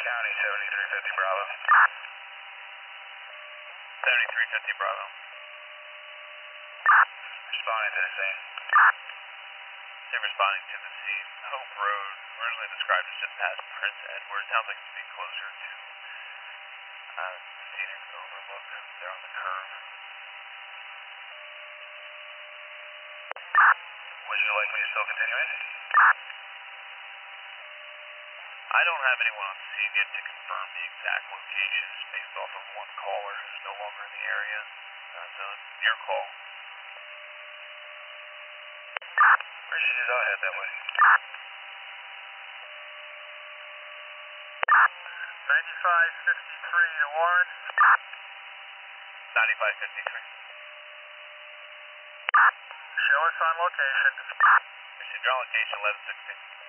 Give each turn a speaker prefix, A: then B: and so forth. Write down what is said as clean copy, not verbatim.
A: County, 7350 Bravo. 7350 Bravo. Responding to the scene. They're responding to the scene. Hope Road, originally described as just past Prince Edward. Sounds like it's being closer to scenic overlook. They're on the curve. Would you like me to still continue in? I don't have anyone on scene yet to confirm the exact locations based off of one caller who's no longer in the area. So your call. Appreciate it. I'll head that way. 9553 to Warren. 9553. Show us on location. Received your location 1116.